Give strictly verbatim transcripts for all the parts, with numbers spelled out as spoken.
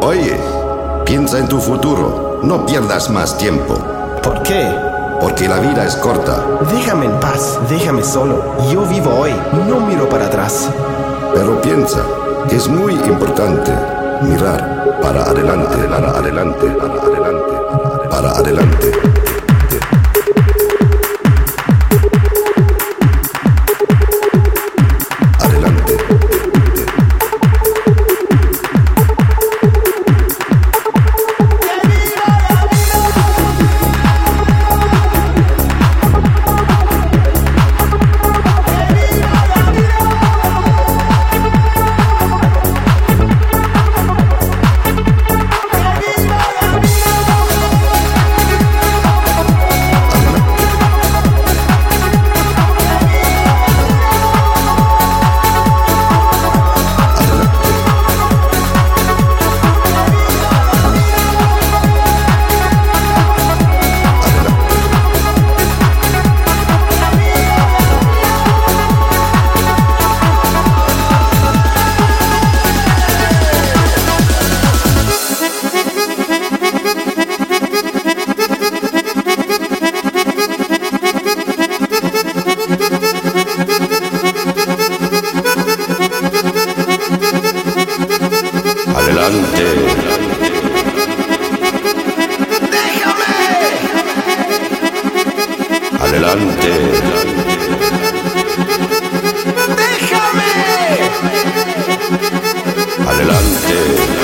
Oye, piensa en tu futuro. No pierdas más tiempo. ¿Por qué? Porque la vida es corta. Déjame en paz, déjame solo. Yo vivo hoy, no miro para atrás. Pero piensa que es muy importante mirar para adelante, para adelante, para adelante, para adelante. Adelante. ¡Déjame! Adelante. ¡Déjame! Adelante.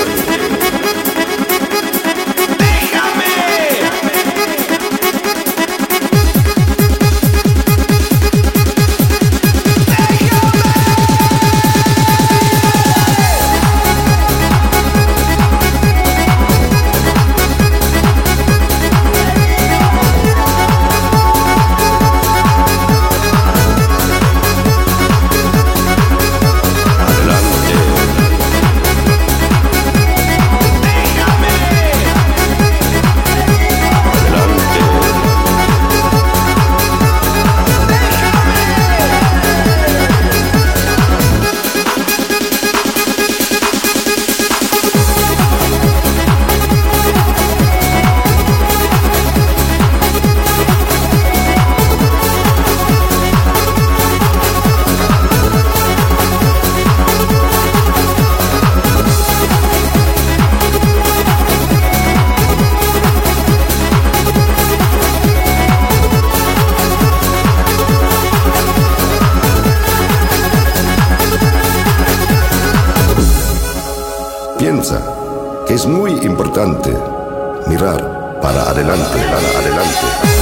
Piensa que es muy importante mirar para adelante, para adelante.